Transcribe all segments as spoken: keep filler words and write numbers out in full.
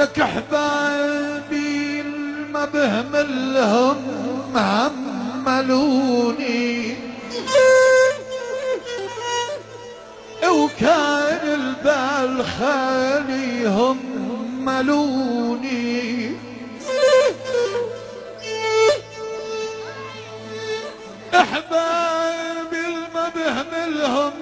لك احبابي ما بهم الهم هملوني، وكان البال خالي هملوني. احبابي ما بهم الهم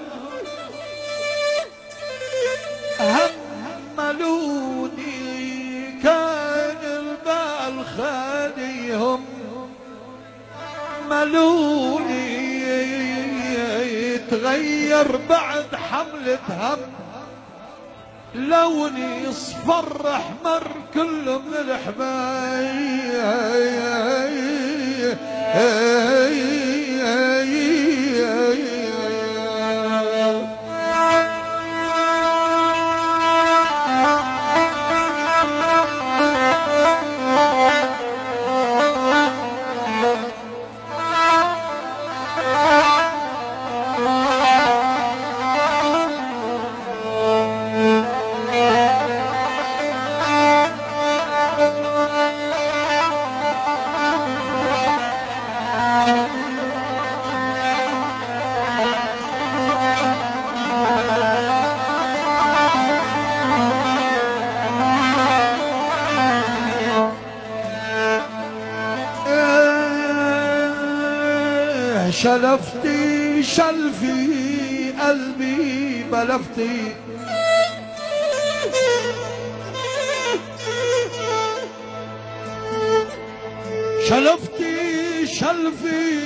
هملوني، كان البال خاليهم ملوني. تغير بعد حملة هم لوني اصفر احمر كل من الحبايب. شلفتي شلفي قلبي بلفتي، شلفتي شلفي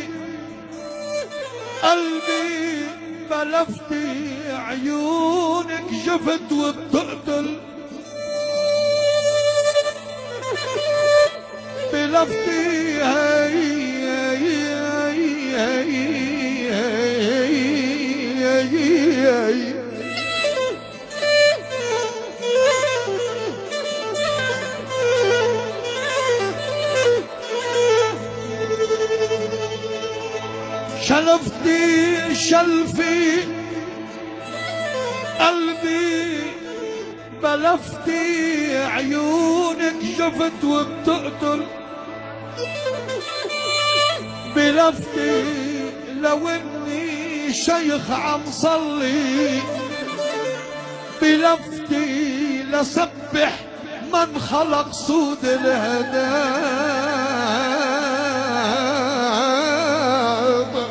قلبي بلفتي، عيونك جفت وبتقتل بلفتي. هي شلفتي شلفي قلبي بلفتي، عيونك جفت وبتقتل بلفتي. لو اني شيخ عم صلي بلفتي، لسبح من خلق سود الهداب.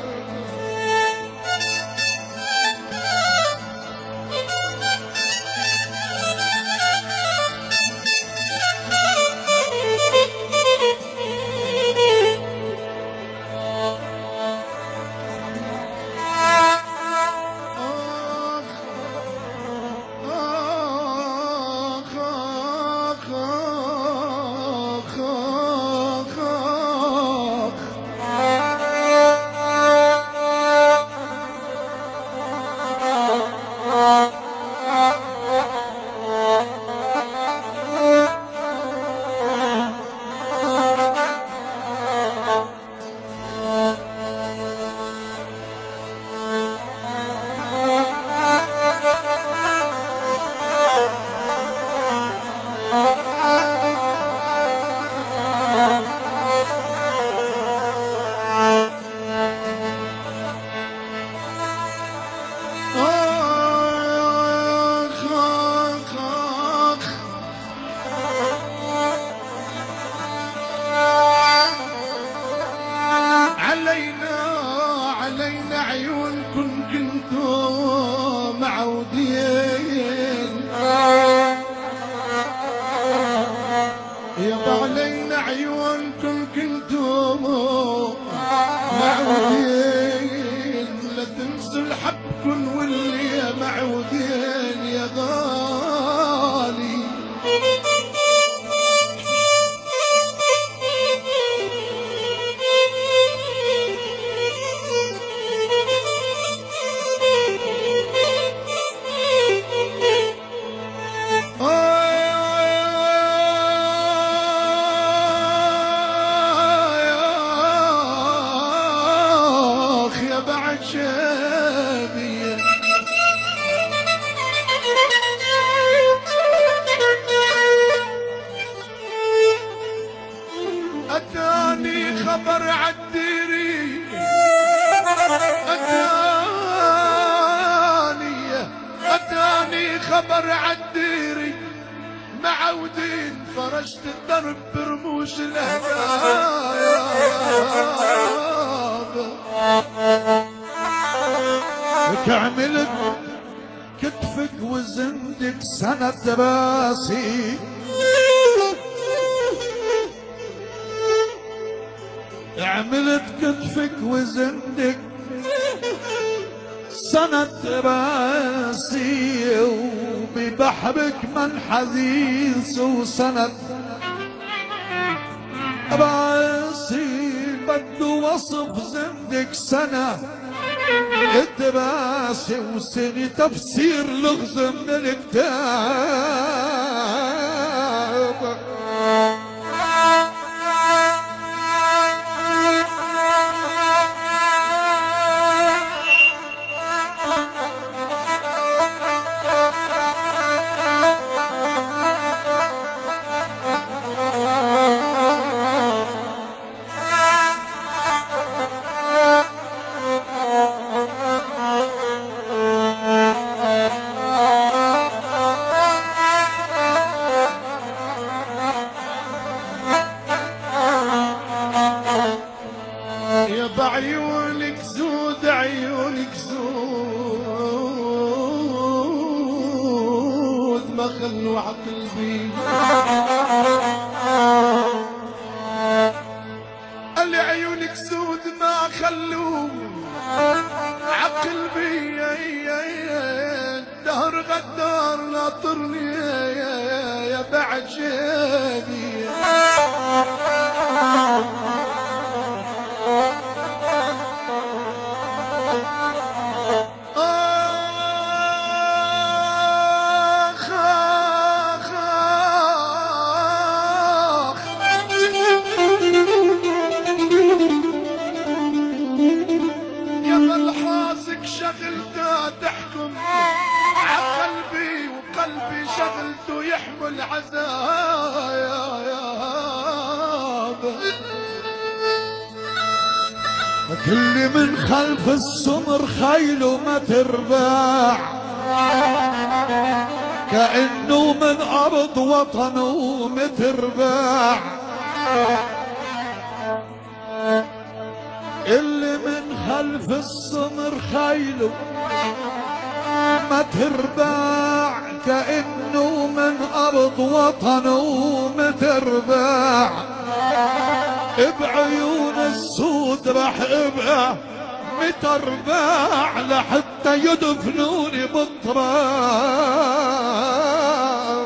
برع الديري معودين فرشت الدرب برموش الهدايا لك عملت كتفك وزندك سنة راسي عملت كتفك وزندك سنة راسي وببحرك من حديث وسنة راسي بده وصف زندك سنة الدراسة وسنة تفسير لغز من الكتاب عيونك زود عيونك زود ما خلوا عقل بي قال لي عيونك زود ما خلوا عقل بي الدهر غدار ناطرني يا بعد جيبي شغلته تحكم عقلبي وقلبي شغلته يحمل عذاب كل من خلف السمر خيله ما ترباع كأنه من أرض وطنه مترباع اللي من خلف السمر خيله ما ترباع كأنه من أرض وطنه مترباع بعيون السود راح ابقى مترباع لحتى يدفنوني بالتراب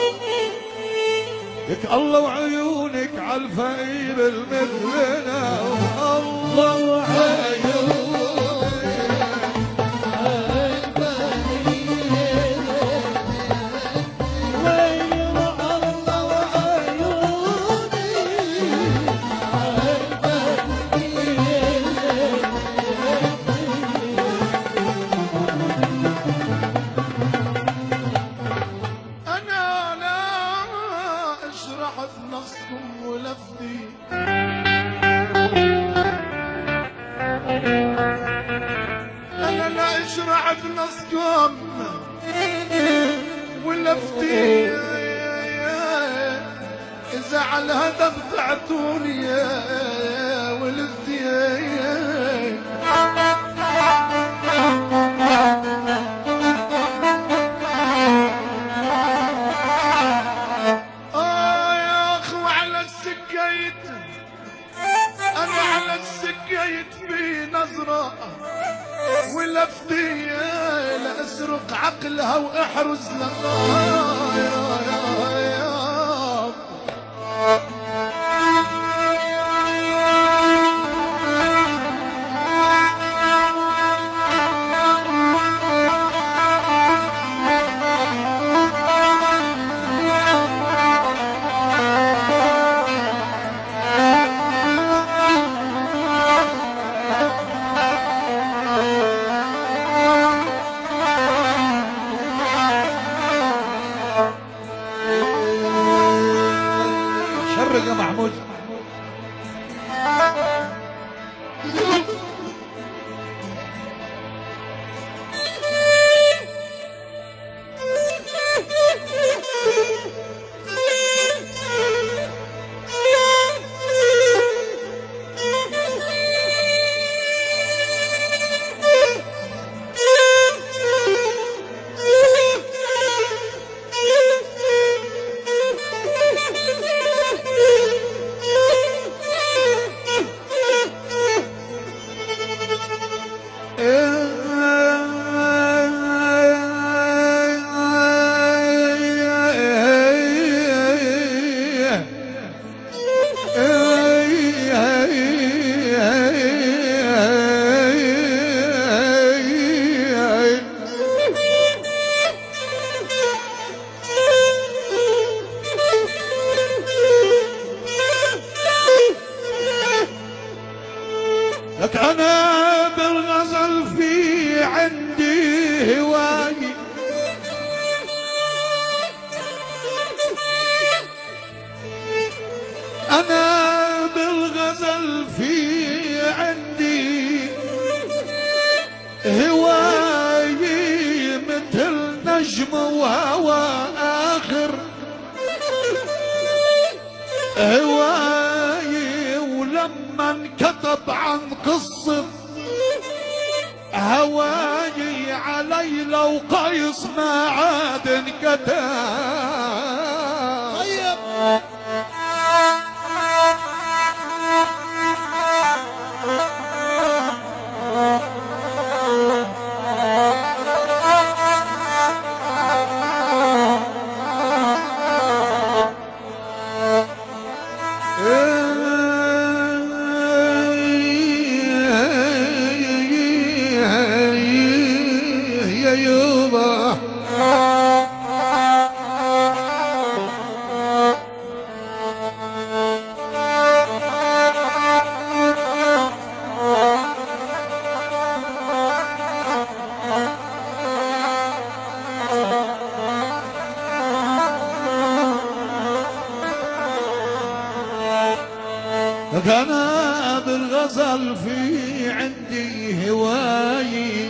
لك الله وعيونك عالفقير المثلنا الله وعيونك أنا لا أشرع بنصكم ولفتي إذا على الهدف تعطوني ولفتي آه يا أخو على السكيت أنا على السكيت في نظرة ولفتي لأسرق عقلها وأحرز لها يا يا يا هواي أنا بالغزل في عندي هواي مثل نجم وهوى آخر هواي ولما انكتب عن قصة هواي علي لو قيس ما عاد انكتب طيب أنا بالغزل في عندي هواي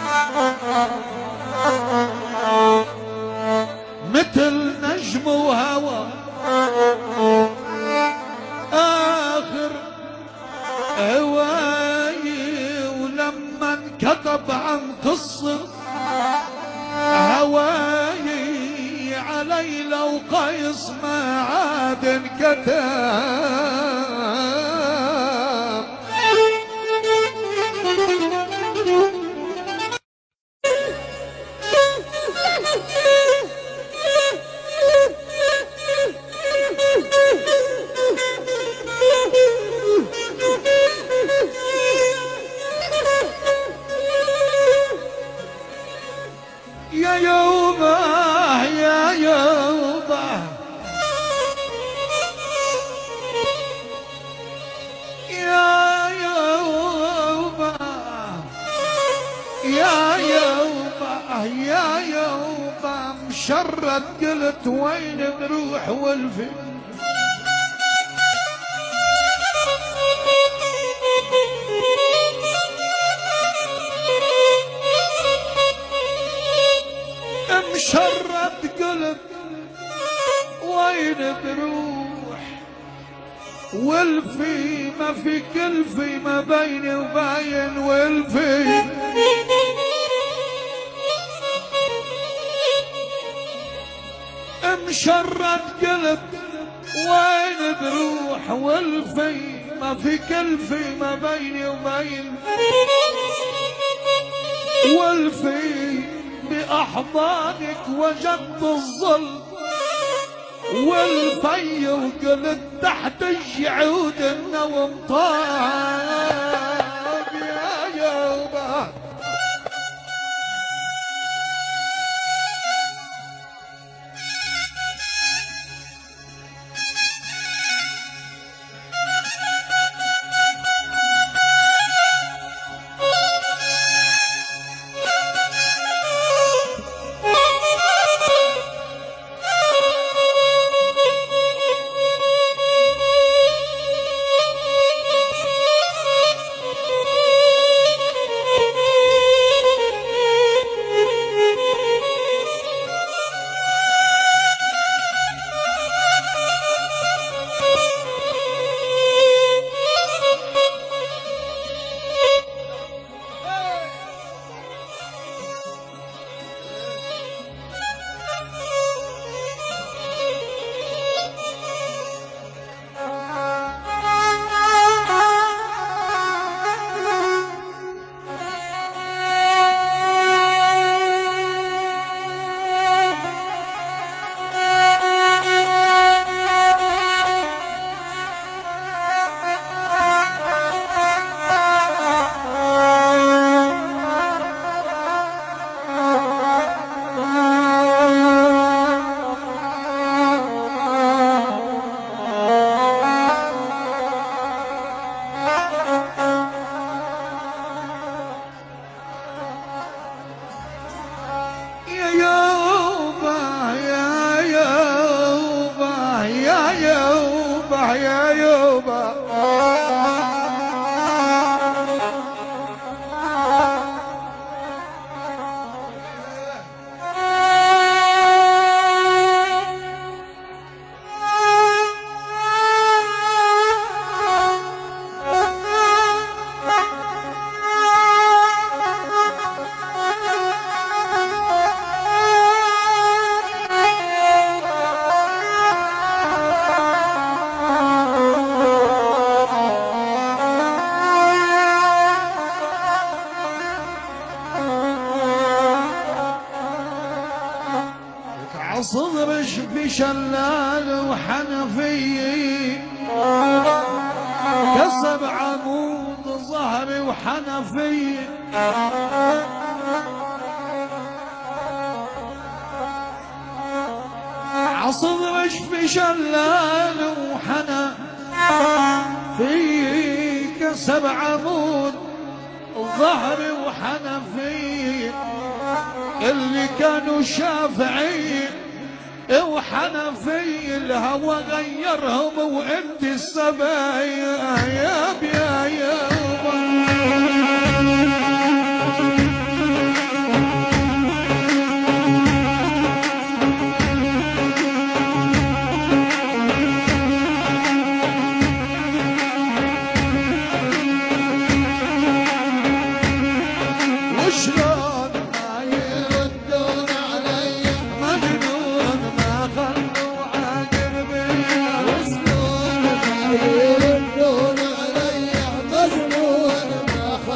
مثل نجم وهوى آخر هواي ولما انكتب عن قصة هواي علي لو قيس ما عاد انكتب يا يوبا يا يوبا يا يوبا يا يوبا يا يوبا مشرد قلت وين بروح والفين مشرد قلب وين بروح والفي ما في كلفي ما بيني وبين والفي مشرد قلب وين بروح والفي ما في كلفي ما بيني وبين والفي بأحضانك وجدت الظل والفي وقلت تحت الجعود النوم طاب يا يوبا عصرش في شلال وحنفي كسب عمود ظهري وحنفي عصرش في شلال وحنفي كسب عمود ظهري وحنفي اللي كانوا شافعي وحنفي الهوى غيرهم وانت السبايا يا بيا يا وشلون ما يردون علي مجنون ما خلوا عاقر بيا وشلون ما يردون علي مجنون ما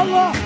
الله